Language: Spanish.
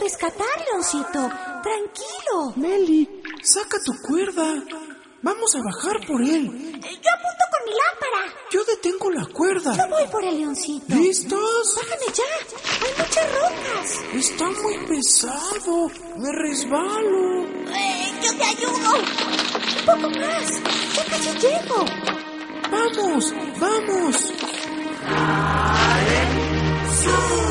rescatar, Leoncito. Tranquilo. Meli, saca tu cuerda. Vamos a bajar por él. Yo apunto con mi lámpara. Yo detengo la cuerda. Yo voy por el Leoncito. ¿Listos? Bájame ya. Hay muchas rocas. Está muy pesado. Me resbalo. Yo te ayudo. Un poco más. Ya casi llego. ¡Vamos! ¡Vamos! ¡Sube!